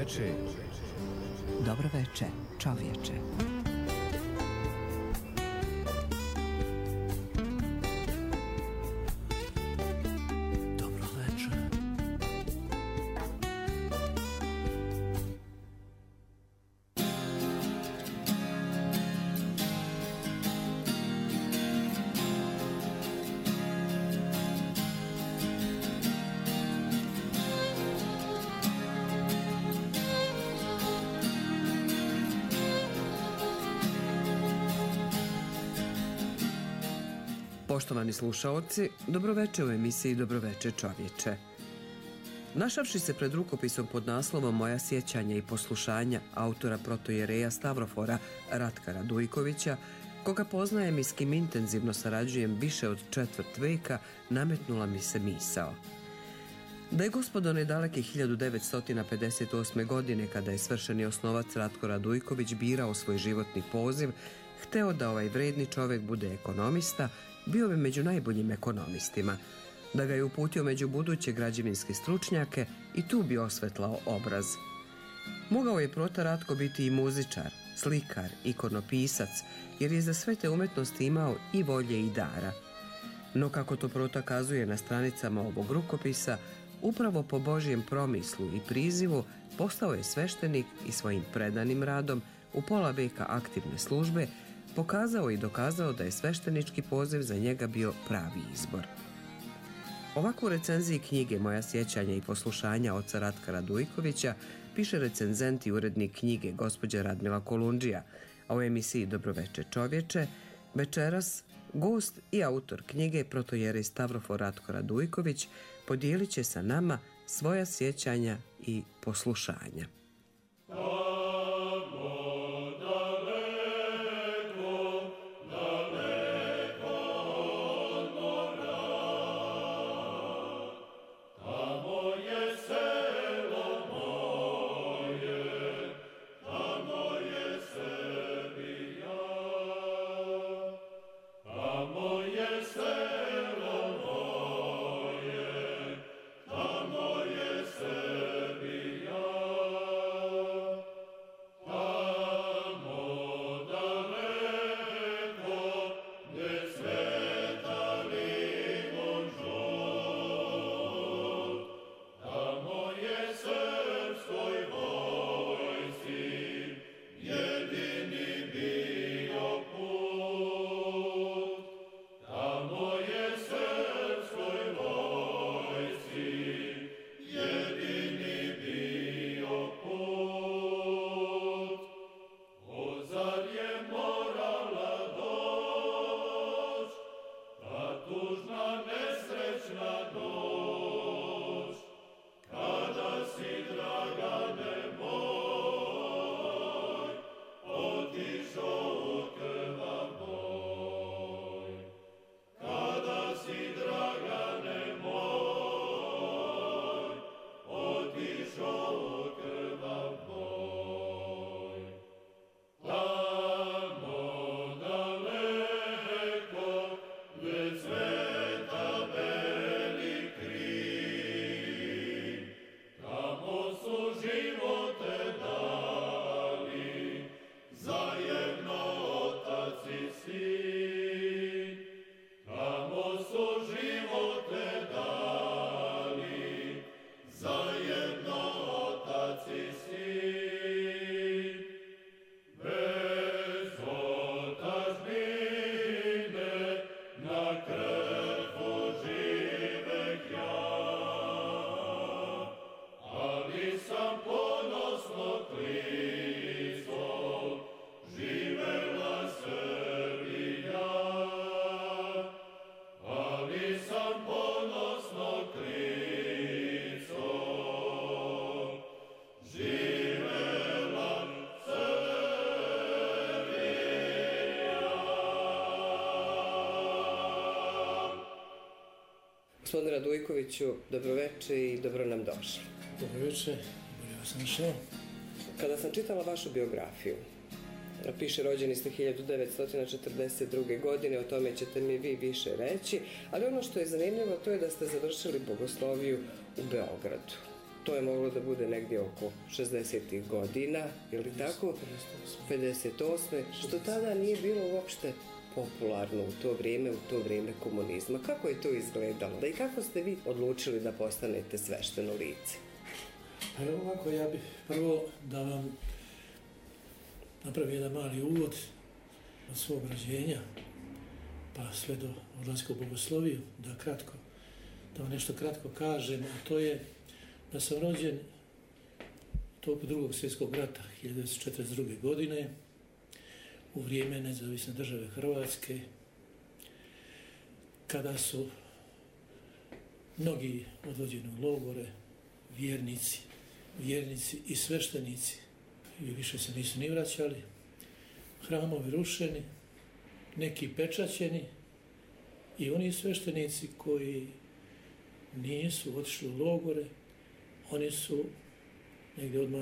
veče. Dobro veče, čovječe. Poštovani slušaoci, dobroveče u emisiji Dobroveče čovječe. Našavši se pred rukopisom pod naslovom Moja sjećanja i poslušanja autora protojereja Stavrofora Ratka Radujkovića, koga poznajem i s kim intenzivno sarađujem više od četvrt veka, nametnula mi se misao. Da je gospod one daleke 1958. godine, kada je svršeni osnovac Ratko Radujković birao svoj životni poziv, hteo da ovaj vredni čovjek bude ekonomista, bio bi među najboljim ekonomistima. Da ga je uputio među buduće građevinske stručnjake i tu bi osvetlao obraz. Mogao je prota Ratko biti i muzičar, slikar, ikonopisac, jer je za sve te umetnosti imao i volje i dara. No kako to prota kazuje na stranicama ovog rukopisa, upravo po Božjem promislu i prizivu postao je sveštenik i svojim predanim radom u pola veka aktivne službe pokazao i dokazao da je sveštenički poziv za njega bio pravi izbor. Ovako u recenziji knjige Moja sjećanja i poslušanja oca Ratka Radujkovića piše recenzent i urednik knjige gospođa Radmila Kolundžija, a u emisiji Dobroveče čovječe večeras gost i autor knjige protojerej Stavrofor Ratko Radujković podijelit će sa nama svoja sjećanja i poslušanja. Gospodine Radujkoviću, dobroveče i dobro nam došli. Dobroveče, bolje vas našao. Kada sam čitala vašu biografiju, piše rođeni ste 1942. godine, o tome ćete mi vi više reći, ali ono što je zanimljivo to je da ste završili bogosloviju u Beogradu. to je moglo da bude negdje oko 60. godina, je li tako? 58. Što tada nije bilo uopšte popularno u to vrijeme komunizma. Kako je to izgledalo? Da i kako ste vi odlučili da postanete svešteno lice? Pa evo ovako, ja bih prvo da vam napravim jedan mali uvod od svog rođenja, pa sve do odlaska u bogosloviju, da vam nešto kratko kažem, a to je da sam rođen toku Drugog svjetskog rata 1942. godine u vrijeme nezavisne države Hrvatske, kada su mnogi odvođeni u logore, vjernici i sveštenici, i više se nisu ni vraćali, hramovi rušeni, neki pečaćeni, i oni sveštenici koji nisu otišli u logore, oni su negdje odmah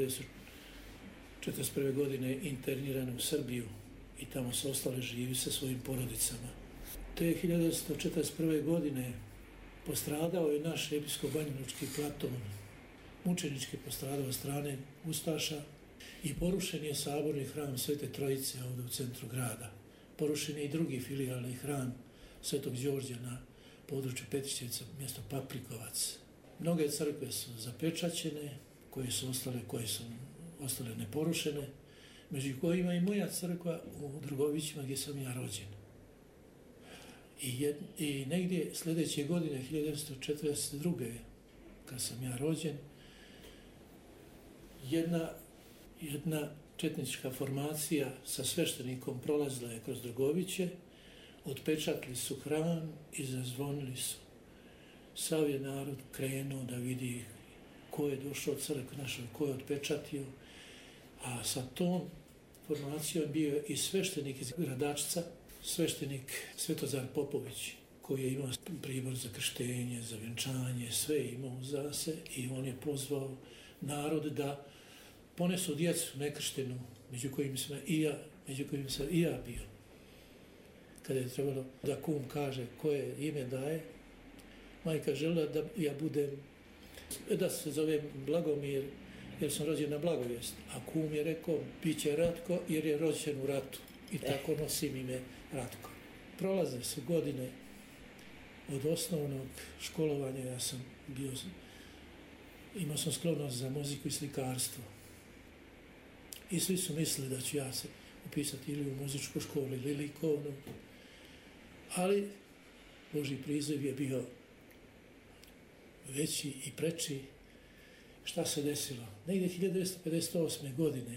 1941. godine internirani u Srbiju i tamo su ostali živi sa svojim porodicama. Te 1941. godine postradao je naš epijskop-banjalučki Platon, mučenički postradao od strane ustaša, i porušen je saborni hram Svete Trojice ovdje u centru grada. Porušen je i drugi filijalni hram Svetog Đorđa na području Petišćevca, mjesto Paprikovac. Mnoge crkve su zapečaćene, koje su ostale neporušene, među kojima i moja crkva u Drugovićima gdje sam ja rođen. I negdje sljedeće godine, 1942. kad sam ja rođen, jedna četnička formacija sa sveštenikom prolazila je kroz Drugoviće, otpečatili su hram i zazvonili su. Sav je narod krenuo da vidi ko je došao crkvu našoj, ko je otpečatio, a sa tom formacijom bio je i sveštenik iz Gradačca, sveštenik Svetozar Popović, koji je imao pribor za krštenje, za vjenčanje, sve imao za se, i on je pozvao narod da ponesu djecu nekrštenu, među kojim sam i ja bio. Kada je trebalo da kum kaže koje ime daje, majka željela da ja da se zovem Blagomir, jer sam rođen na Blagovijest, a kum je rekao bit će Ratko jer je rođen u ratu, i tako nosim ime Ratko. Prolaze su godine od osnovnog školovanja, imao sam sklonost za muziku i slikarstvo. I svi su mislili da ću ja se upisati ili u muzičku školu ili likovnu, ali Božji priziv je bio veći i preči. Šta se desilo? Negdje 1958. godine,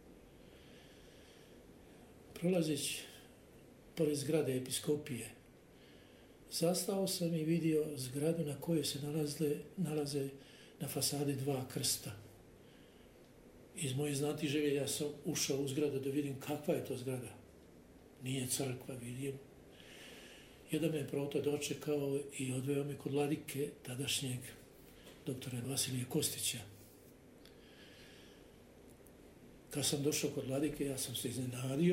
prolazeći pored zgrade episkopije, zastao sam i vidio zgradu na kojoj se nalaze na fasadi dva krsta. Iz moje znatiželje ja sam ušao u zgradu da vidim kakva je to zgrada. Nije crkva, vidim. Jedan me prota dočekao i odveo me kod vladike tadašnjeg doktora Vasilija Kostića. Kad sam došao kod vladike, ja sam se iznenadio.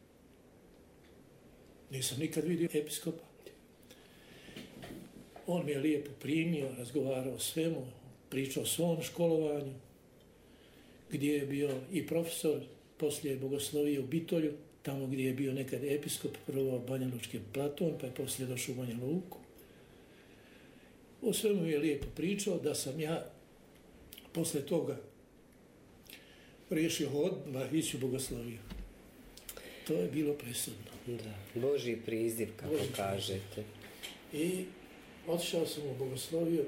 Nisam nikad vidio episkopa. On mi je lijepo primio, razgovarao o svemu, pričao o svom školovanju, gdje je bio i profesor, poslije je bogoslovio u Bitolju, tamo gdje je bio nekad episkop, prvo banjalučki Platon, pa je poslije došao u Banja Luku. O svemu mi je lijepo pričao, da sam ja poslije toga riješio odmah ići u bogosloviju. To je bilo presudno. Da, Božji priziv, kako kažete. I otišao sam u bogosloviju,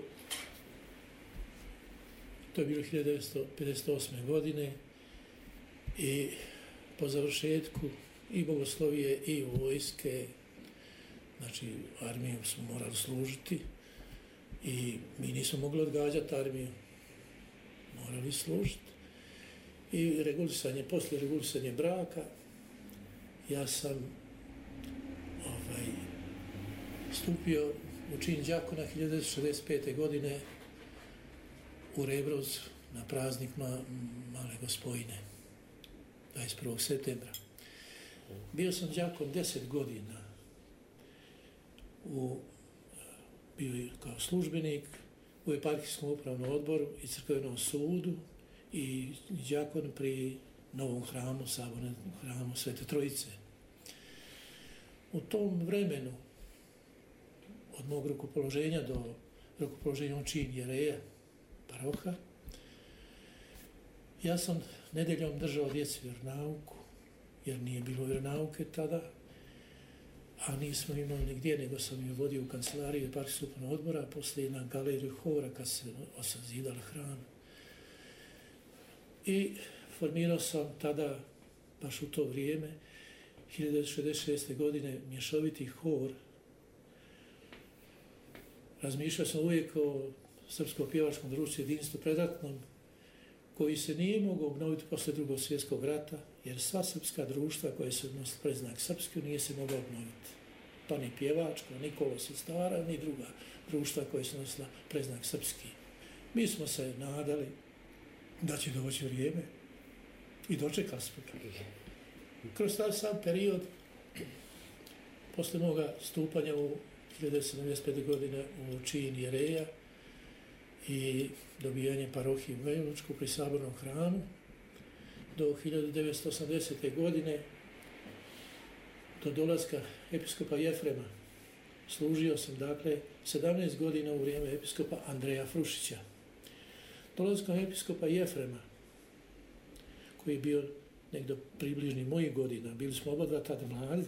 to je bilo 1958. godine, i po završetku i bogoslovije i vojske, znači armiju smo morali služiti i mi nismo mogli odgađati armiju, morali služiti. I poslije regulisanje braka, ja sam stupio u čin đakona 1965. godine u Rebrovcu na praznik Male Gospojine, 21. septembra. Bio sam đakon 10 godina, bio kao službenik, u eparhijskom upravnom odboru i crkvenom sudu i đakon pri novom hramu, sabornom hramu Svete Trojice. U tom vremenu, od mog rukopoloženja do rukopoloženja u čin jereja, paroha, ja sam nedeljom držao djeci vjeronauku, jer nije bilo vjeronauke tada, a nismo imali nigdje, nego sam ju vodio u kancelariju eparhijskog upravnog odbora, a poslije na galeriju hora kad se osazidali hram. I formirao sam tada, baš u to vrijeme, 1966. godine, mješoviti hor. Razmišljao sam uvijek o Srpskom pjevačkom društvu jedinstvu predratnom, koji se nije mogao obnoviti posle Drugog svjetskog rata, jer sva srpska društva koje su nosili predznak srpski nije se mogla obnoviti. Pa ni pjevačko, ni kolo sestara, ni druga društva koje su nosila predznak srpski. Mi smo se nadali da će doći vrijeme i dočekali smo ga. Kroz taj sam period, posle moga stupanja u 1975. godine u čin jereja i dobijanje parohije u Banjalučku pri sabornom hramu, do 1980. godine, do dolaska episkopa Jefrema, služio sam, dakle, 17 godina u vrijeme episkopa Andreja Frušića. Dolaskom episkopa Jefrema, koji je bio negdje približni mojih godina, bili smo oba dva tada mladi,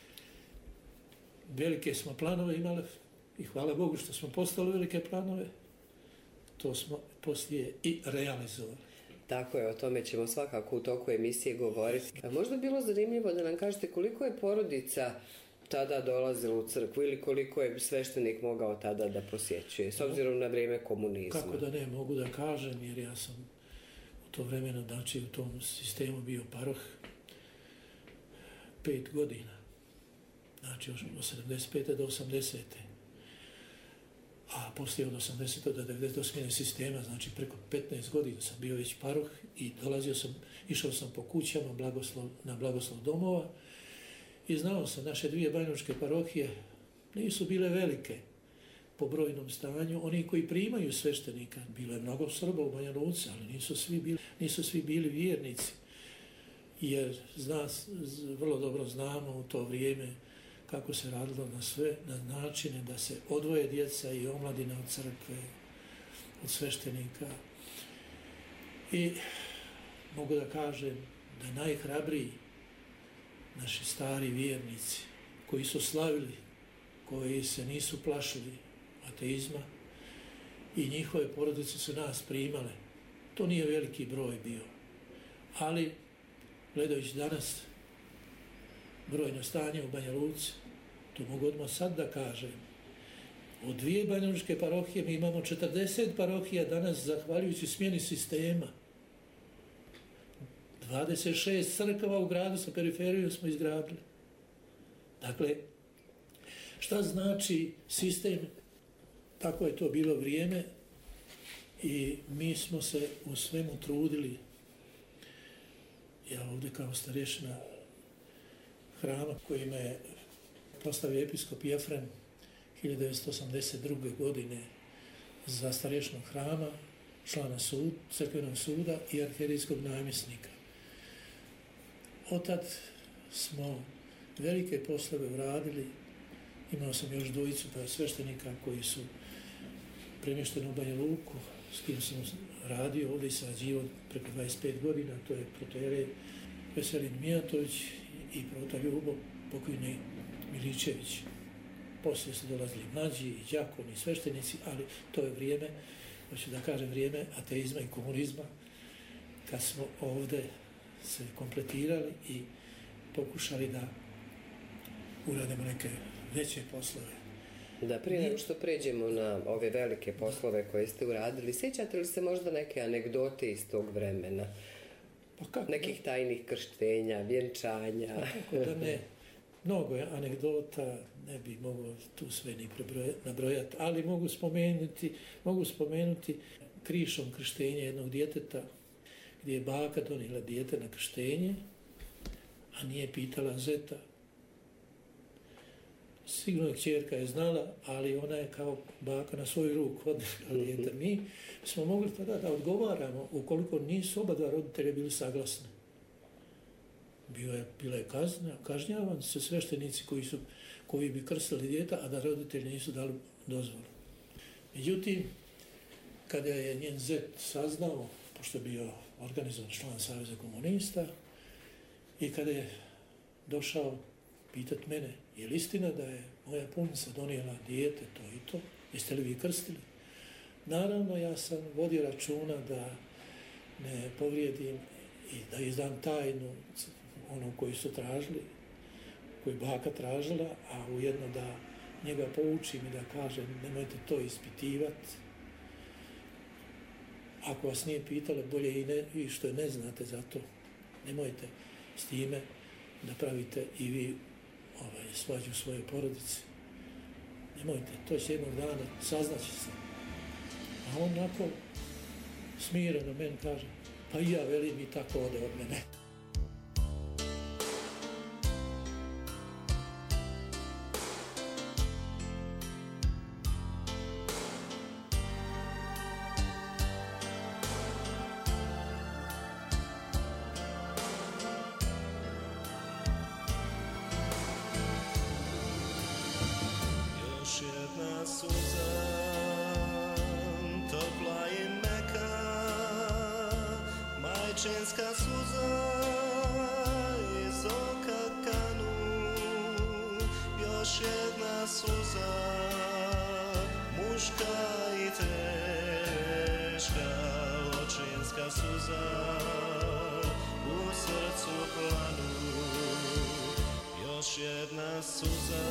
velike smo planove imali i hvala Bogu što smo postavili velike planove, to smo poslije i realizovali. Tako je, o tome ćemo svakako u toku emisije govoriti. A možda bilo zanimljivo da nam kažete koliko je porodica tada dolazilo u crkvu ili koliko je sveštenik mogao tada da posjećuje, s obzirom na vrijeme komunizma? Kako da ne, mogu da kažem, jer ja sam u to vremena, znači u tom sistemu bio paroh 5 godina, znači od 75. do 80. A poslije od 80. do 90. do smjene sistema, znači preko 15 godina sam bio već paroh i dolazio sam, išao sam po kućama na blagoslov domova i znao sam, naše dvije banjalučke parohije nisu bile velike po brojnom stanju. Oni koji primaju sveštenika, bilo je mnogo Srba u Banja Luci, ali nisu svi bili vjernici, jer vrlo dobro znamo u to vrijeme kako se radilo na načine da se odvoje djeca i omladina od crkve, od sveštenika. I mogu da kažem da najhrabriji naši stari vjernici koji su slavili, koji se nisu plašili ateizma i njihove porodice su nas primale. To nije veliki broj bio. Ali, gledajući danas brojno stanje u Banja Luci, to mogu odmah sad da kažem, od 2 banjalučke parohije mi imamo 40 parohija danas zahvaljujući smjeni sistema. 26 crkava u gradu sa periferijom smo izgradili. Dakle, šta znači sistem? Tako je to bilo vrijeme i mi smo se u svemu trudili. Ja ovdje kao starješina hrama koji me postavio episkop Jefrem 1982. godine za starješnog hrama, člana crkvenog suda i arhijerijskog namjesnika. Otad smo velike poslove uradili. Imao sam još dvojicu sveštenika koji su premješteni u Banja Luku, s kim sam radio ovdje i sarađivao preko 25 godina. To je protojerej Veselin Mijatović i protar Ljubo pokojni Miličević. Poslije su dolazili mlađi i đakoni i sveštenici, ali to je vrijeme, hoću da kažem, vrijeme ateizma i komunizma, kad smo ovdje se kompletirali i pokušali da uradimo neke veće poslove. Da, prije nego što pređemo na ove velike poslove koje ste uradili, sjećate li se možda neke anegdote iz tog vremena? Pa kako, nekih tajnih krštenja, vjenčanja? Pa kako da ne? Mnogo je anegdota, ne bi mogao tu sve ni nabrojati, ali mogu spomenuti krišom krštenje jednog djeteta, gdje je baka donijela dijete na krštenje, a nije pitala zeta. Sigurno kćerka je znala, ali ona je kao baka na svoju ruku odnijela dijete. Mi smo mogli tada da odgovaramo ukoliko nisu oba dva roditelja bili saglasni. Bila je kažnjavan se sveštenici koji bi krstili dijete, a da roditelji nisu dali dozvolu. Međutim, kada je njen zet saznao, pošto je bio organizovan član Saveza komunista, i kada je došao pitat mene, je li istina da je moja punica donijela dijete to i to, jeste li vi krstili? Naravno, ja sam vodio računa da ne povrijedim i da izdam tajnu ono koju su tražili, koju baka tražila, a ujedno da njega poučim i da kažem nemojte to ispitivati. Ako vas nije pitalo, bolje i što ne znate za to, nemojte s time da pravite i vi svađu u svojoj porodici. Nemojte, to će jednog dana, saznaće se. A on onako smireno meni kaže, pa i ja velim i tako ode od mene. Majčinska suza iz oka kanu, još jedna suza, muška i teška, očinska suza u srcu planu, još jedna suza,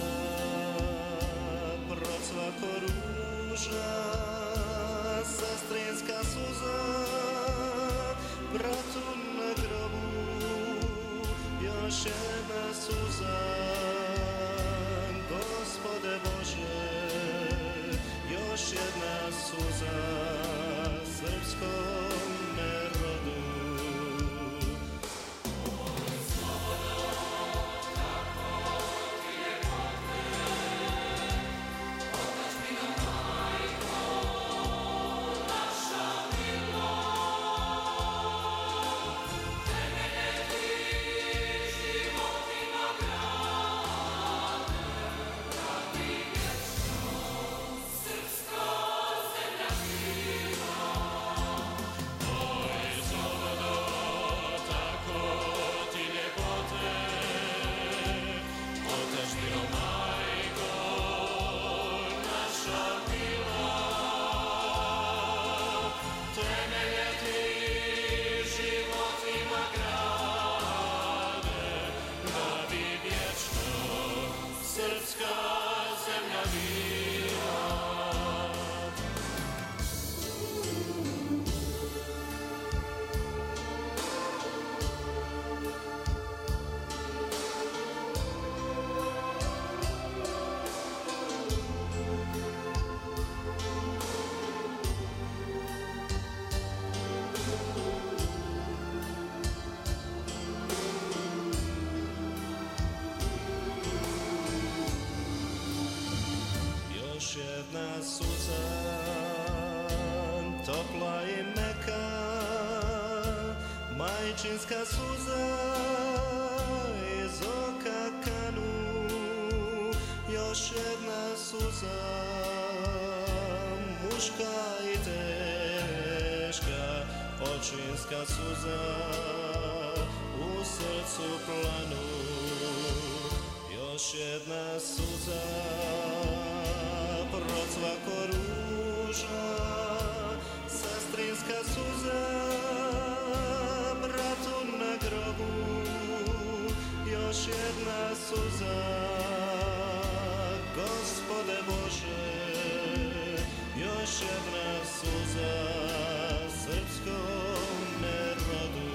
procva ko ruža, sestrinska suza, bratu na grobu, još jedna suza, Gospode Bože, još jedna suza, srpskom narodu. Jedna suza, topla i meka, majčinska suza iz oka kanu, još jedna suza, muška i teška, očinska suza u srcu planu, još jedna suza, procva ko ruža, sestrinska suza, bratu na grobu, još jedna suza, Gospode Bože, još jedna suza, srpskom narodu.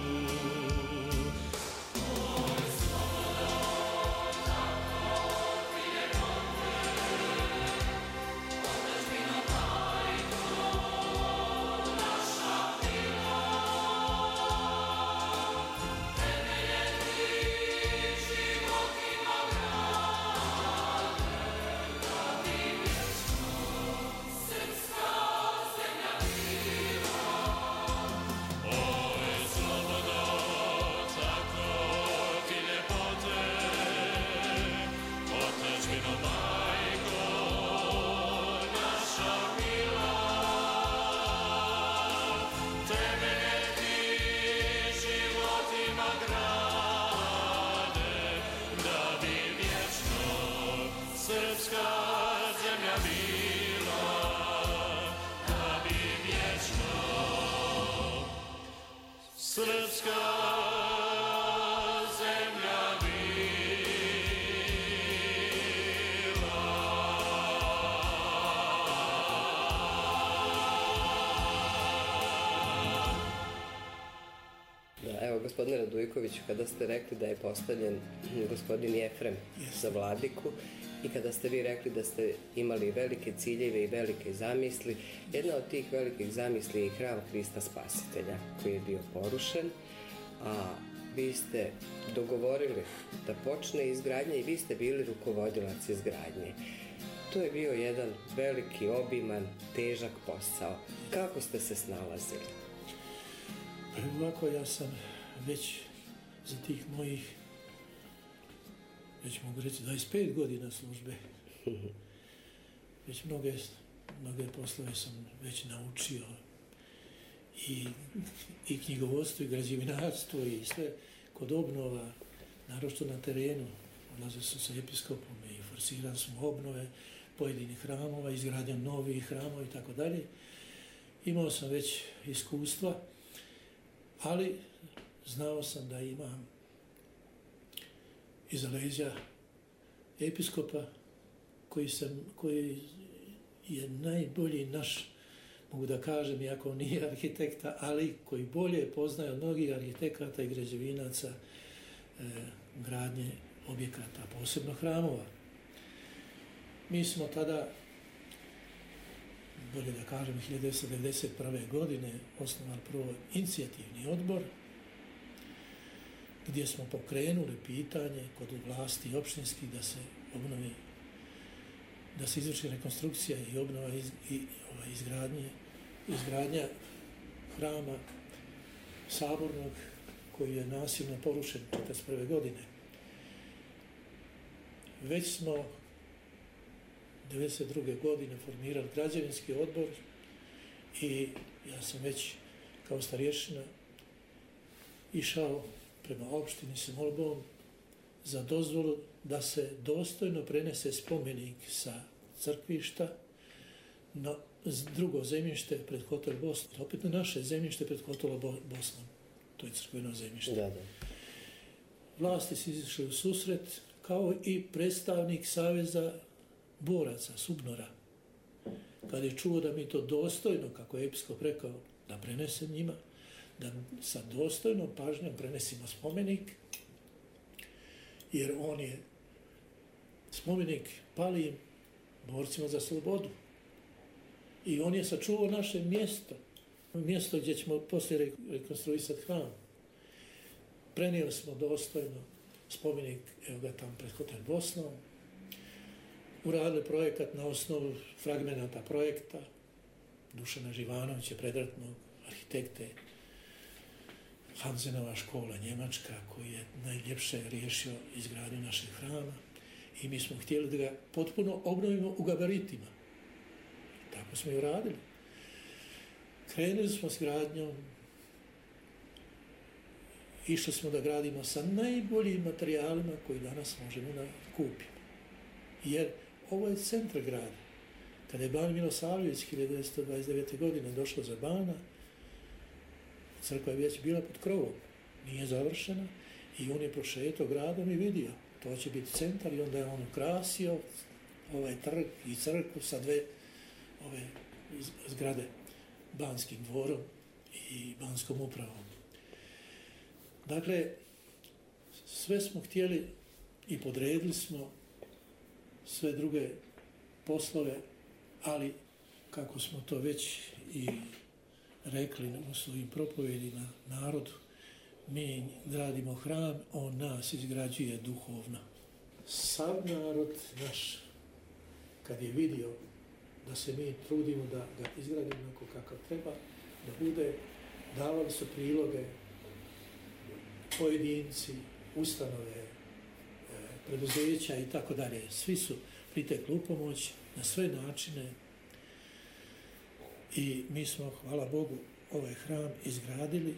Majko, gospodine Radujkoviću, kada ste rekli da je postavljen gospodin Jefrem za vladiku i kada ste vi rekli da ste imali velike ciljeve i velike zamisli, jedna od tih velikih zamisli je i hram Hrista Spasitelja koji je bio porušen, a vi ste dogovorili da počne izgradnja i vi ste bili rukovodilac izgradnje. To je bio jedan veliki, obiman, težak posao. Kako ste se snalazili? Ovako, ja sam već za tih mojih, već mogu reći, 25 godina službe. Već mnoge poslove sam već naučio. I knjigovodstvo, i građevinarstvo, i sve kod obnova, naročito na terenu. Odlazio sam sa episkopom i forsirao sam obnove pojedinih hramova, izgradnja novih hramova i tako dalje. Imao sam već iskustva, ali znao sam da imam iza leđa episkopa koji je najbolji naš, mogu da kažem, iako nije arhitekta, ali koji bolje poznaje od mnogih arhitekata i građevinaca gradnje objekata, posebno hramova. Mi smo tada, bolje da kažem, 1991. godine osnovali prvo inicijativni odbor gdje smo pokrenuli pitanje kod vlasti opštinskih da se obnovi, da se izvrši rekonstrukcija i obnova izgradnja hrama sabornog koji je nasilno porušen 1941. godine. Već smo 1992. godine formirali građevinski odbor i ja sam već kao starješina išao prema opštini s molbom za dozvolu da se dostojno prenese spomenik sa crkvišta na drugo zemljište pred hotel Bosna, opet na naše zemljište pred hotelom Bosnom. To je crkveno zemljište. Da. Vlasti su izišli u susret, kao i predstavnik Saveza boraca, Subnora. Kad je čuo da mi to dostojno, kako je episkop rekao, da prenesem njima, da sa dostojnom pažnjom prenesimo spomenik, jer on je spomenik palim borcima za slobodu. I on je sačuvao naše mjesto gdje ćemo poslije rekonstruisati hram. Prenijeli smo dostojno spomenik, evo ga tamo pred hotel Bosnom, uradili projekat na osnovu fragmenata projekta Dušana Živanovića, predratnog arhitekte, Hansenova škola Njemačka, koji je najljepše riješio izgradnju našeg hrama i mi smo htjeli da ga potpuno obnovimo u gabaritima. Tako smo i uradili. Krenuli smo s gradnjom, išli smo da gradimo sa najboljim materijalima koji danas možemo da kupimo. Jer ovo je centar grada. Kada je Ban Milosavljević 1929. godine došao za Bana, crkva je već bila pod krovom, nije završena i on je prošetao gradom i vidio. To će biti centar i onda je on ukrasio ovaj trg i crkvu sa dve ove zgrade, Banskim dvorom i Banskom upravom. Dakle, sve smo htjeli i podredili smo sve druge poslove, ali kako smo to već i rekli u svojim propovedima narodu, mi gradimo hram, on nas izgrađuje duhovno. Sav narod naš, kad je vidio da se mi trudimo da ga izgradimo onako kakav treba, da bude, davali su priloge pojedinci, ustanove, preduzeća i tako dalje. Svi su pritekli u pomoć na sve načine i mi smo, hvala Bogu, ovaj hram izgradili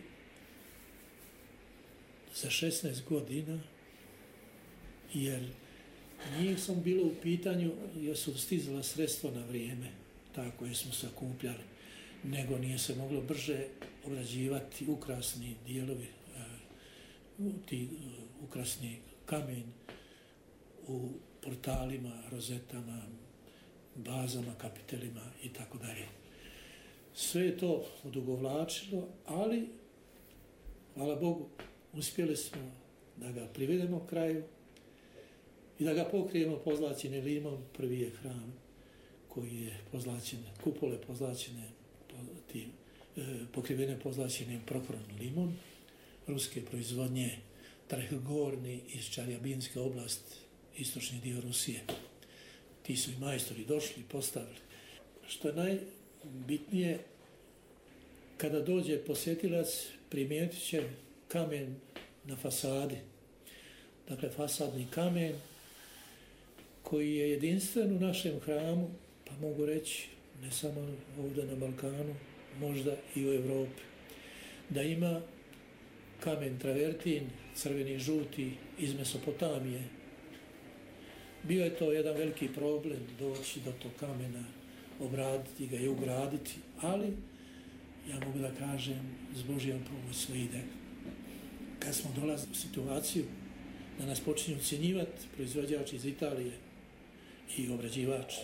za 16 godina, jer nije sam bilo u pitanju jer su stizala sredstva na vrijeme, tako koje smo sakupljali, nego nije se moglo brže obrađivati ukrasni dijelovi, ti ukrasni kamen u portalima, rozetama, bazama, kapitelima i tako dalje. Sve je to odugovlačilo, ali, hvala Bogu, uspjeli smo da ga privedemo kraju i da ga pokrijemo pozlaćenim limom. Prvi je hram koji je pozlaćen, kupole pozlaćene, pokrivene pozlaćenim prokornim limom, ruske proizvodnje, Trehgorni iz Čaljabinske oblast, istočni dio Rusije. Ti su i majstori došli i postavili. Što je najbitnije, kada dođe posjetilac, primijetit će kamen na fasadi. Dakle, fasadni kamen koji je jedinstven u našem hramu, pa mogu reći, ne samo ovdje na Balkanu, možda i u Europi. Da ima kamen travertin, crveni, žuti, iz Mesopotamije. Bio je to jedan veliki problem doći do tog kamena, obraditi ga i ugraditi, ali ja mogu da kažem, s Božjom pomoć sve ide. Kad smo dolazili u situaciju da nas počinju ucjenjivati proizvođač iz Italije i obrađivač,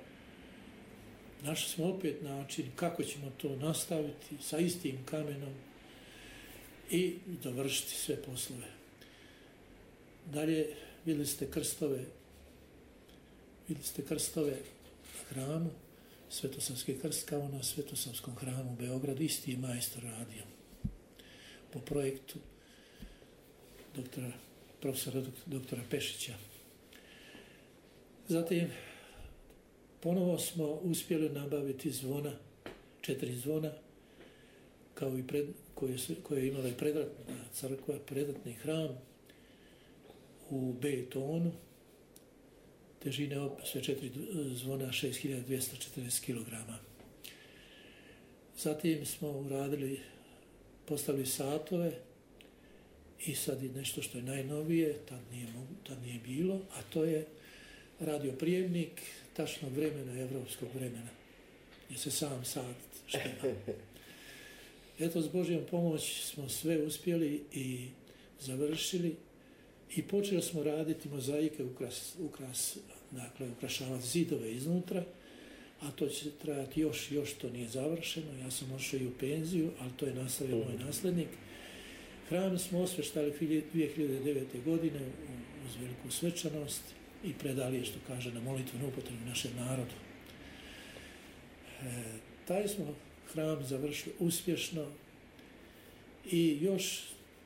našli smo opet način kako ćemo to nastaviti sa istim kamenom i dovršiti sve poslove. Dalje vidjeli ste krstove na hramu, Svetosavski krst kao na Svetosavskom hramu u Beogradu, isti je majstor radio po projektu profesora doktora Pešića. Zatim, ponovo smo uspjeli nabaviti zvona, 4 zvona, kao i koje je imala i predratna crkva, predratni hram u betonu, težine sve 4 zvona 6240 kg. Zatim smo postavili satove i sad je nešto što je najnovije, tad nije bilo, a to je radioprijemnik tačnog vremena, evropskog vremena, gdje se sam sat štima. Eto, s Božjom pomoć smo sve uspjeli i završili i počeli smo raditi mozaike, ukrašavati zidove iznutra, a to će trajati još to nije završeno. Ja sam ošao i u penziju, ali to je nastavio moj naslednik. Hram smo osveštali 2009. godine uz veliku svečanost i predali je, što kaže, na molitvenu upotrebu našem narodu. Taj smo hram završili uspješno i još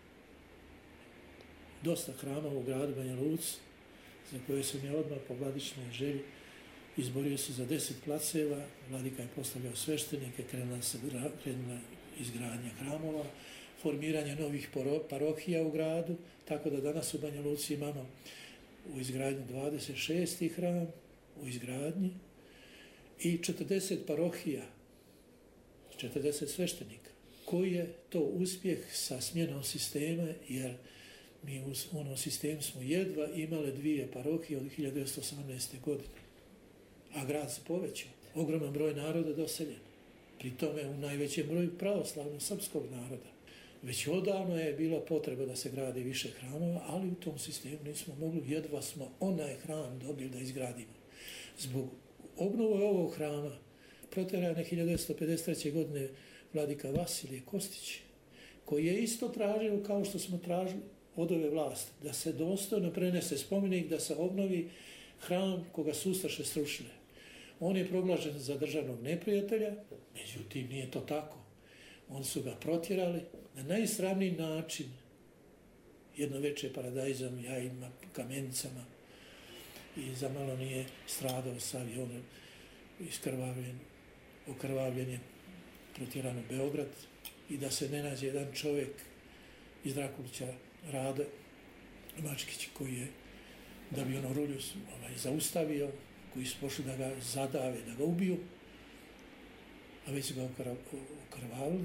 dosta hrama u gradu Banja Luci, za koje sam ja odmah po vladičnoj želji izborio se za 10 placeva. Vladika je postavljao sveštenike, krenula izgradnja hramova, formiranje novih parohija u gradu, tako da danas u Banja Luci imamo u izgradnji 26. hram u izgradnji i 40 parohija, 40 sveštenika. Koji je to uspjeh sa smjenom sistema, jer mi u onom sistemu smo jedva imali 2 parohije od 1918. godine, a grad se povećao. Ogroman broj naroda doseljen, pri tome u najvećem broju pravoslavnog srpskog naroda. Već odavno je bila potreba da se gradi više hramova, ali u tom sistemu nismo mogli, jedva smo onaj hram dobili da izgradimo. Zbog obnove ovog hrama protjeran je 1953. godine vladika Vasilije Kostić, koji je isto tražio, kao što smo tražili od ove vlasti, da se dostojno prenese spomenik, da se obnovi hram koga su ustaše srušile. On je proglašen za državnog neprijatelja, međutim nije to tako. Oni su ga protjerali na najsramniji način, jedno veče paradajzom, jajima, kamenicama, i zamalo nije stradao sav i on okrvavljen je protjeran u Beograd, i da se ne nađe jedan čovjek iz Drakulića, Rade Mačkić, koji je, da bi ono rulju zaustavio, koji su pošli da ga zadave, da ga ubiju, a već su ga okrvavili.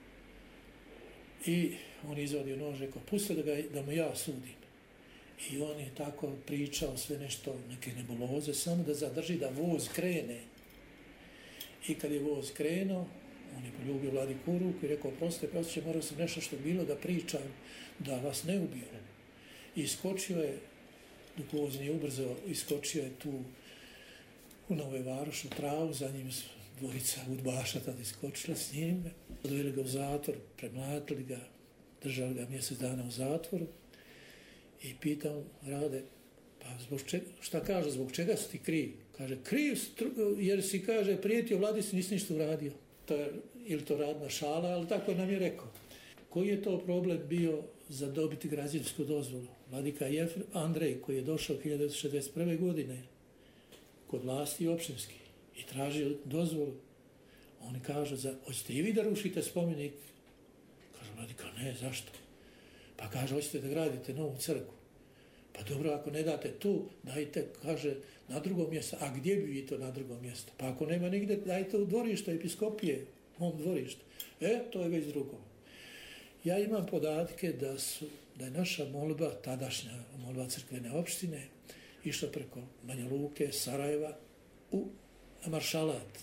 I on je izvadio nož, rekao, pusti da mu ja sudim. I on je tako pričao sve nešto, neke nebuloze, samo da zadrži da voz krene. I kad je voz krenuo, on je poljubio vladiku u ruku i rekao, prostite, morao sam nešto što bilo da pričam, da vas ne ubio. I iskočio je, dok voz nije ubrzao, iskočio je tu u Novoj Varoši, u travu, za njim dvojica udbaša tada iskočila s njim, odveli ga u zatvor, premlatili ga, držali ga mjesec dana u zatvoru i pitam Rade, pa šta kaže, zbog čega si ti kriv? Kaže, kriv jer si, kaže, prijetio vladici, nisi ništa uradio. Ili to radna šala, ali tako nam je rekao. Koji je to problem bio za dobiti građevinsku dozvolu? Vladika Andrej, koji je došao 1961. godine kod vlasti opštinski i tražio dozvolu, oni kažu, hoćete i vi da rušite spomenik? Kaže vladika, ne, zašto? Pa kaže, hoćete da gradite novu crkvu? Pa dobro, ako ne date tu, dajte, kaže, na drugo mjesto. A gdje bi vi to na drugo mjesto? Pa ako nema nigdje, dajte u dvorište episkopije, mom dvorištu. To je već drugo. Ja imam podatke da je naša molba, tadašnja molba crkvene opštine, išla preko Banja Luke, Sarajeva, na maršalat.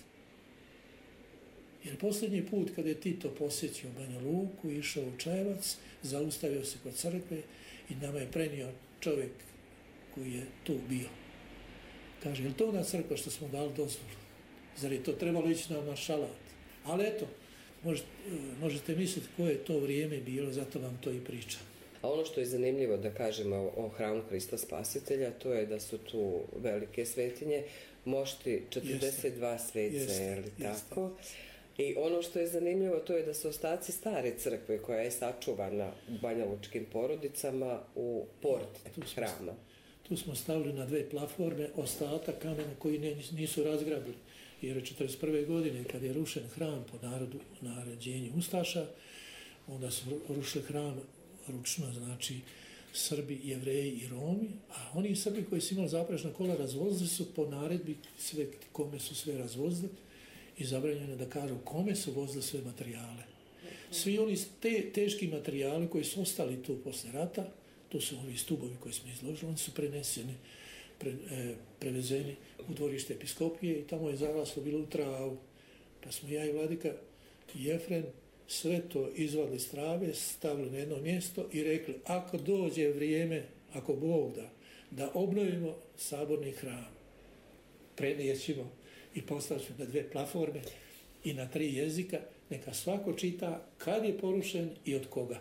Jer posljednji put kada je Tito posjetio Banja Luku, išao u Čajevac, zaustavio se kod crkve i nama je prenio čovjek koji je tu bio. Kaže, je li to ona crkva što smo dali dozvolu? Zar je to trebalo ići na maršalat? Ali eto, možete misliti koje je to vrijeme bilo, zato vam to i pričam. A ono što je zanimljivo da kažemo o hramu Hrista Spasitelja, to je da su tu velike svetinje, mošti 42 svece, je li tako? I ono što je zanimljivo, to je da su ostaci stare crkve koja je sačuvana u banjalučkim porodicama u porti hrama. Tu smo stavili na 2 platforme ostatak kamena koji nisu razgrabili. Jer je 1941. godine, kad je rušen hram po naređenju Ustaša, onda su rušili hram ručno, znači Srbi, Jevreji i Romi, a oni Srbi koji su imali zaprešna kola razvozili su po naredbi sve kome su sve razvozili i zabranjeno da kažu kome su vozili sve materijale. Svi oni teški materijali koji su ostali tu posle rata, to su ovi stubovi koji smo izložili, oni su preneseni, prevezeni u dvorište episkopije i tamo je zaraslo bilo u travu. Pa smo ja i vladika Jefren sve to izvadili s trave, stavili na jedno mjesto i rekli, ako dođe vrijeme, ako Bog da obnovimo saborni hram, prenijećemo i postavit ćemo na 2 platforme i na 3 jezika, neka svako čita kad je porušen i od koga.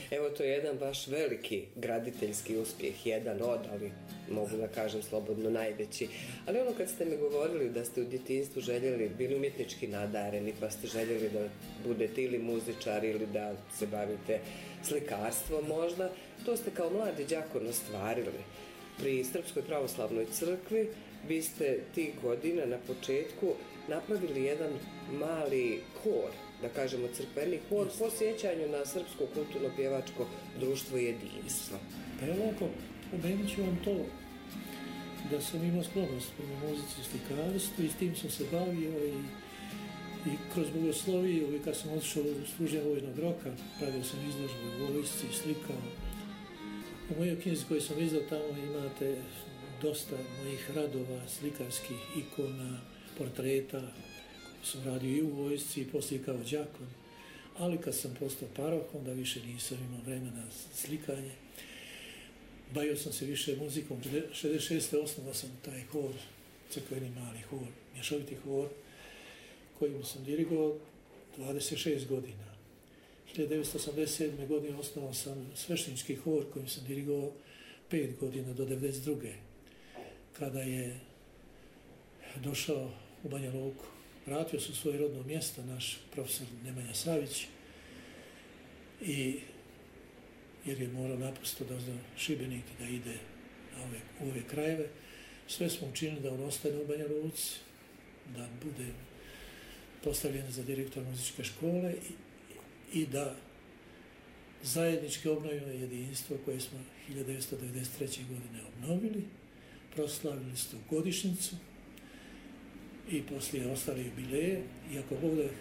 Evo, to je jedan vaš veliki graditeljski uspjeh, jedan od, ali mogu da kažem slobodno najveći. Ali ono kad ste mi govorili da ste u djetinjstvu željeli, bili umjetnički nadareni, pa ste željeli da budete ili muzičar ili da se bavite slikarstvom možda, to ste kao mladi đakon ostvarili. Pri Srpskoj pravoslavnoj crkvi vi ste tih godina na početku napravili jedan mali hor, da kažemo crkveni hor, po sjećanju na Srpsko kulturno-pjevačko društvo Jedinstvo. Pa ovako, pomenut ću vam to da sam imao sklonost prema muzici i slikarstvu i s tim sam se bavio i kroz bogosloviju i kad sam otišao u služenje vojnog roka, pravio sam izložbu u vojsci, slikao. U mojoj knjizi koju sam izdao tamo imate dosta mojih radova, slikarskih ikona, portreta, koje sam radio i u vojsci i poslije kao đakon. Ali kad sam postao paroh, onda više nisam imao vremena slikanje. Bavio sam se više muzikom. 66. osnovao sam taj hor, crkveni mali hor, mješoviti hor, kojim sam dirigovao 26 godina. 1987. godine osnovao sam sveštenički hor kojim sam dirigovao 5 godina do 1992. Kada je došao u Banja Luku, vratio se u svoje rodno mjesto naš profesor Nemanja Savić jer je morao naprosto da zna Šibenik da ide u ove krajeve. Sve smo učinili da on ostane u Banja Luci, da bude postavljen za direktor muzičke škole i da zajednički obnovimo jedinstvo koje smo 1993. godine obnovili, proslavili 100 godišnjicu i poslije ostali jubileje, iako Bog da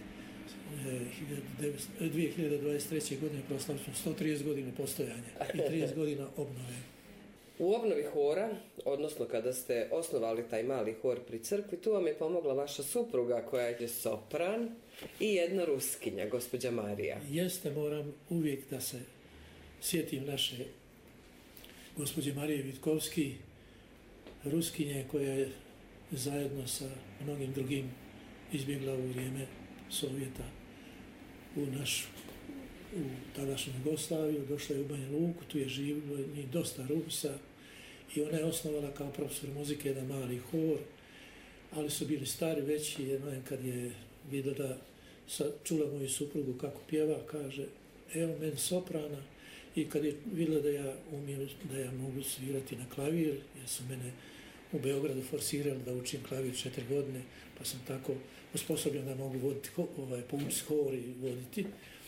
2023. godine proslavili smo 130 godina postojanja i 30 godina obnove. U obnovi hora, odnosno kada ste osnovali taj mali hor pri crkvi, tu vam je pomogla vaša supruga koja je sopran i jedna ruskinja, gospođa Marija. Jeste, moram uvijek da se sjetim naše gospođe Marije Vitkovski, ruskinje koja je zajedno sa mnogim drugim izbjegla u vrijeme Sovjeta u tadašnju Jugoslaviju, došla je u Banja Luku, tu je živilo i dosta Rusa i ona je osnovala kao profesor muzike jedan mali hor, ali su bili stari veći, jedan kad je vidio da čula moju suprugu kako pjeva, kaže, evo meni soprana, i kad je vidjela da ja umijem, da ja mogu svirati na klavir, jer su mene u Beogradu forsirali da učim klavir 4 godine, pa sam tako osposobljen da mogu voditi, poučiti hor i voditi.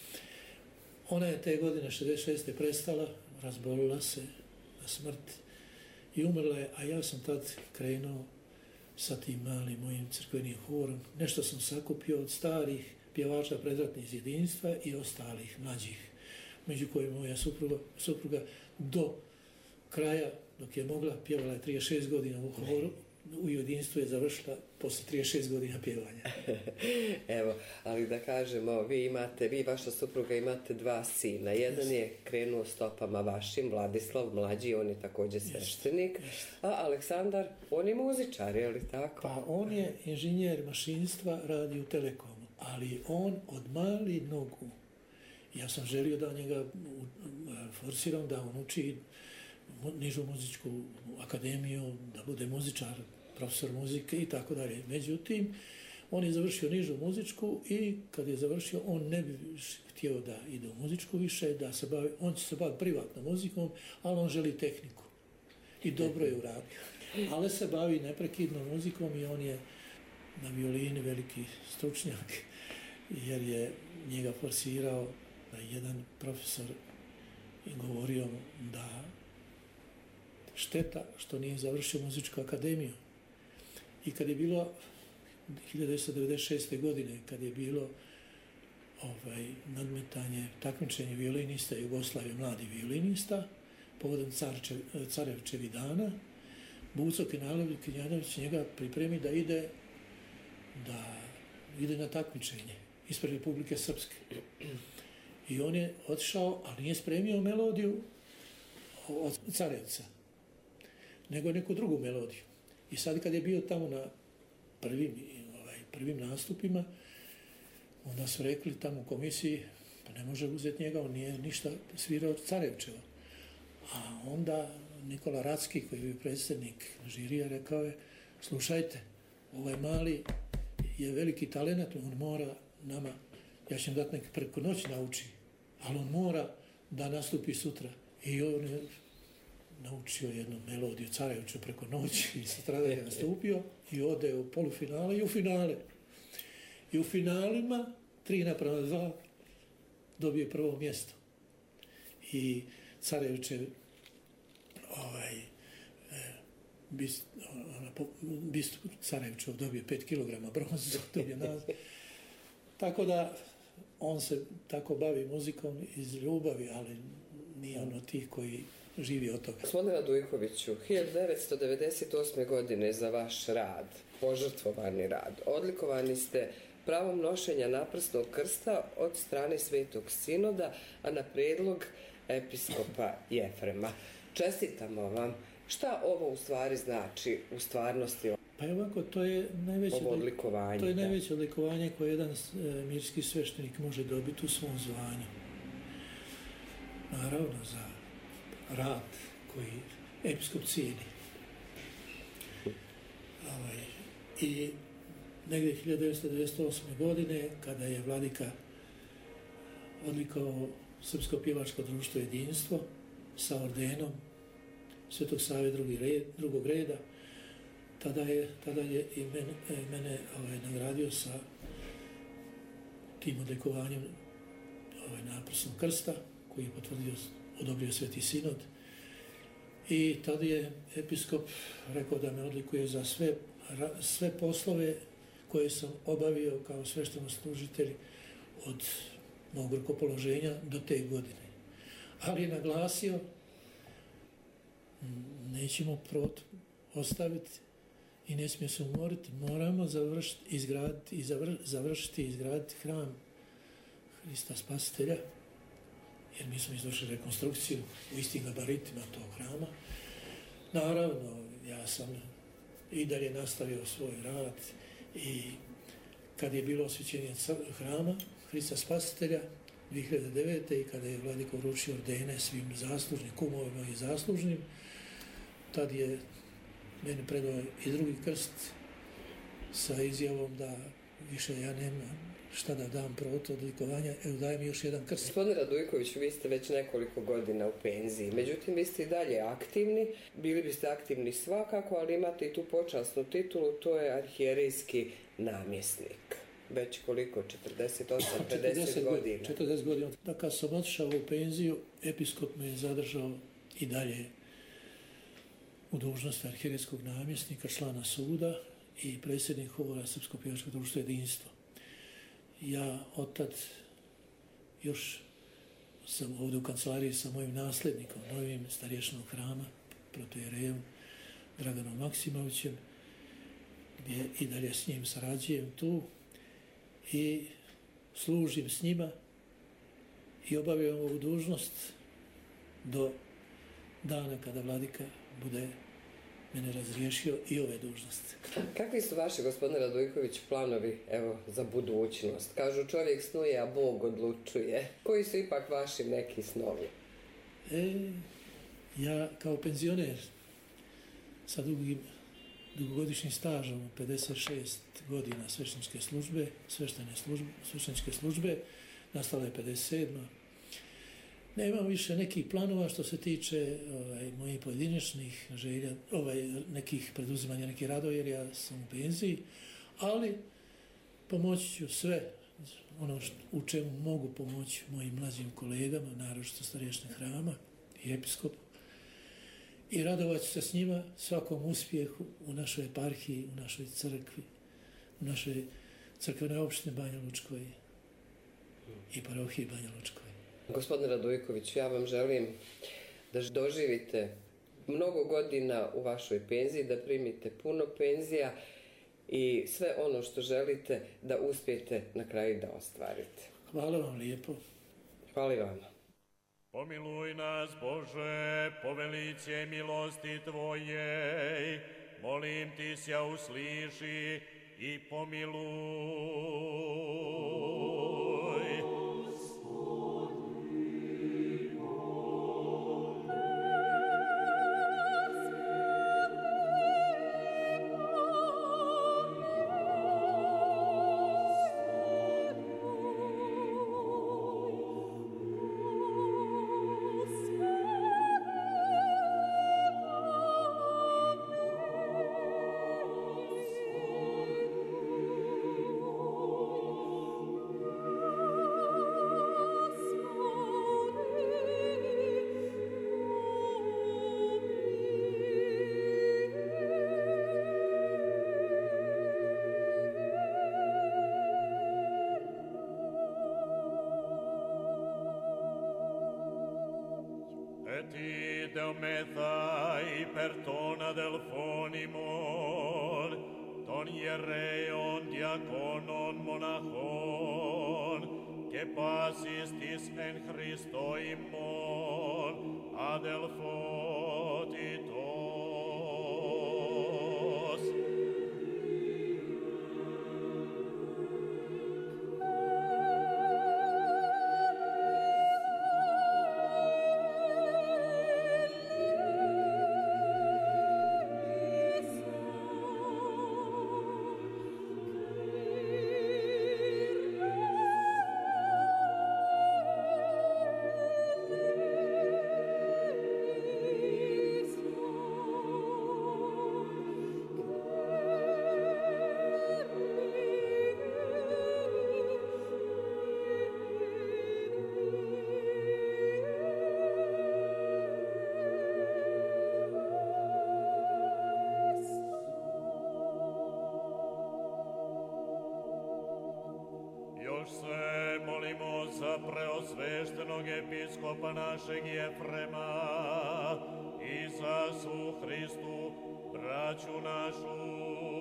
Ona je te godine 66. prestala, razbolila se na smrt i umrla je, a ja sam tad krenuo sa tim malim mojim crkvenim horom. Nešto sam sakupio od starih pjevača predratnih iz jedinstva i ostalih mlađih, među kojima moja supruga do kraja, dok je mogla, pjevala je 36 godina u horu, u jedinstvu je završila posle 36 godina pjevanja. Evo, ali da kažemo, vi i vaša supruga imate 2 sina. Jedan je krenuo stopama vašim, Vladislav, mlađi, on je također sveštenik, a Aleksandar, on je muzičar, je li tako? Pa on je inženjer mašinstva, radi u Telekomu, ali on od mali nogu, ja sam želio da njega forsiram, da on uči nižu muzičku akademiju, da bude muzičar, profesor muzike i tako dalje. Međutim, on je završio nižu muzičku i kad je završio, on ne bi htio da ide u muzičku više, on će se baviti privatnom muzikom, ali on želi tehniku. I dobro je uradio. Ali se bavi neprekidnom muzikom i on je na violini veliki stručnjak, jer je njega forsirao jedan profesor i govorio mu da šteta što nije završio muzičku akademiju. I kad je bilo 1996. godine, kad je bilo nadmetanje, takmičenje violinista Jugoslavije, mladi violinista, povodom Carevčevi dana, Buco Kinjanović njega pripremi da ide na takmičenje ispred Republike Srpske. I on je otišao, ali nije spremio melodiju od Carevca, nego neku drugu melodiju. I sad kad je bio tamo na prvim nastupima, onda su rekli tamo u komisiji, Pa ne može uzeti njega, on nije ništa svirao od Carevčeva. A onda Nikola Racki, koji je bio predsjednik žirija, rekao je, slušajte, ovaj mali je veliki talent, on mora nama, ja ću mu dati nek preko noći nauči, ali on mora da nastupi sutra. I on je naučio jednu melodiju Carevču preko noći i sutra je nastupio i ode u polufinale i u finale. I u finalima 3:2 dobije prvo mjesto. I Carevčev Bistup Carevčev dobije 5 kg bronzu, dobije naziv. Tako da on se tako bavi muzikom iz ljubavi, ali nije on od tih koji živi od toga. Gospodine Radujkoviću, 1998. godine za vaš rad, požrtvovani rad, odlikovani ste pravom nošenja naprsnog krsta od strane Svetog Sinoda, a na prijedlog episkopa Jefrema. Čestitamo vam. Šta ovo u stvari znači u stvarnosti? Pa ovako, to je najveće odlikovanje koje jedan mirski sveštenik može dobiti u svom zvanju. Naravno, za rad koji episkop cijeni. I negdje 1998. godine, kada je vladika odlikovao Srpsko pjevačko društvo Jedinstvo sa ordenom Svetog Save drugog reda, tada je i mene nagradio sa tim odlikovanjem naprsnog krsta, koji je odobrio Sveti Sinod. I tada je episkop rekao da me odlikuje za sve poslove koje sam obavio kao sveštenoslужitelj od mog rukopoloženja do te godine. Ali je naglasio, nećemo ostaviti i ne smije se umoriti, moramo završiti i izgraditi hram Hrista Spasitelja, jer mi smo izvršili rekonstrukciju u istim gabaritima tog hrama. Naravno, ja sam i dalje nastavio svoj rad i kad je bilo osvećenje hrama Hrista Spasitelja 2009. i kada je vladika uručio ordene svim zaslužnim kumovima i zaslužnim, tad je meni predao i drugi krst sa izjavom da više ja nemam šta da dam prot odlikovanja, evo dajem još jedan krst. Gospodine Radujkoviću, vi ste već nekoliko godina u penziji, međutim vi ste i dalje aktivni, bili biste aktivni svakako, ali imate i tu počasnu titulu, to je arhijerejski namjesnik. Već koliko? 48, 50 godina? 40 godina. Da kad sam otišao u penziju, episkop me je zadržao i dalje u dužnosti arhijerejskog namjesnika, člana suda i predsjednik Hora Srpskog pjevačkog društva Jedinstvo. Ja otad još sam ovdje u kancelariji sa mojim nasljednikom, novim starješinom hrama, protoijerejem Draganom Maksimovićem, gdje i dalje s njim sarađujem tu i služim s njima i obavljam ovu dužnost do dana kada vladika bude mene razriješio i ove dužnosti. Kakvi su vaši, gospodine Radujković, planovi za budućnost? Kažu čovjek snuje, a Bog odlučuje. Koji su ipak vaši neki snovi? Ja kao penzioner sa dugogodišnjim stažom, 56 godina svešteničke službe, nastala je 57. Nemam više nekih planova što se tiče mojih pojedinačnih želja, nekih preduzimanja, nekih radova, jer ja sam u penziji, ali pomoći ću sve ono u čemu mogu pomoći mojim mlađim kolegama, naročito starješnih hrama i episkopu, i radovat ću se s njima svakom uspjehu u našoj eparhiji, u našoj crkvi, u našoj crkvenoj opštini Banja Lučkoj i parohiji Banja Lučkoj. Gospodine Radujković, ja vam želim da doživite mnogo godina u vašoj penziji, da primite puno penzija i sve ono što želite da uspijete na kraju da ostvarite. Hvala vam lijepo. Hvala i vama. Pomiluj nas, Bože, po veličje milosti Tvoje, molim Ti sja usliši i pomiluj. geomethai per tona delfonimon, ton iereion diaconon monachon, que pasis tis en Christo immon, adelfotitos. Još se molimo za preosveštenog episkopa našeg Jefrema i za svu Hristu, braću našu.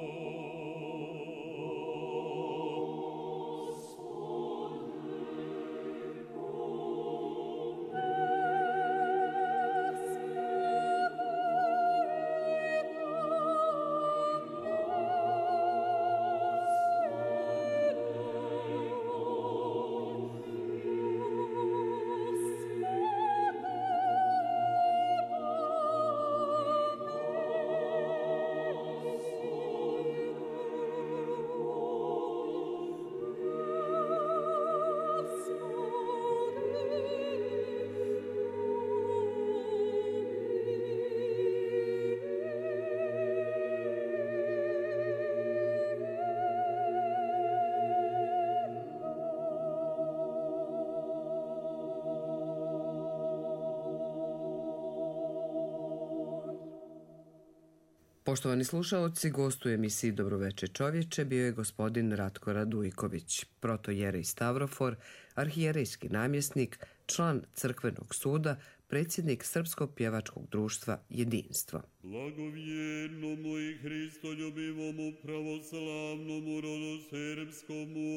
Poštovani slušaoci, gost u emisiji Dobroveče čovječe bio je gospodin Ratko Radujković, protojerej Stavrofor, arhijerejski namjesnik, član Crkvenog suda, predsjednik Srpskog pjevačkog društva Jedinstvo. Blagovjernomu i Hristoljubivomu pravoslavnomu rodu srpskomu,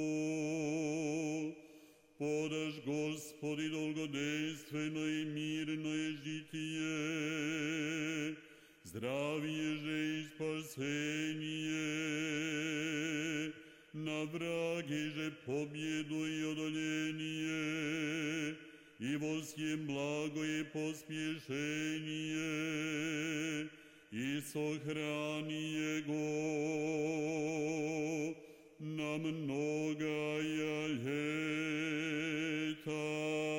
podaš Gospodi dolgodejstveno i mirno je žitije, zdravije že i spasenije, na vrage že pobjedu i odoljenije, i vosjem blago je pospješenije, i sohranije go na mnogaja ljeta.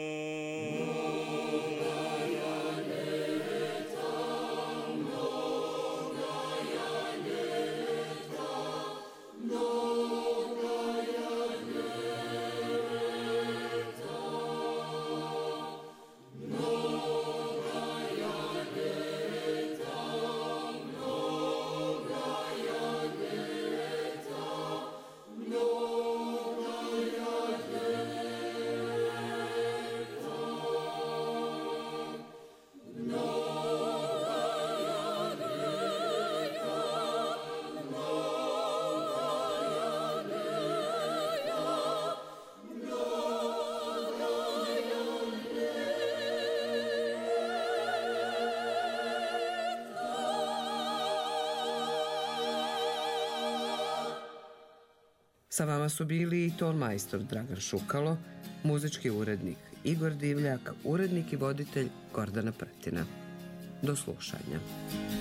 Sa vama su bili i tonmajstor Dragan Šukalo, muzički urednik Igor Divljak, urednik i voditelj Gordana Pretina. Do slušanja.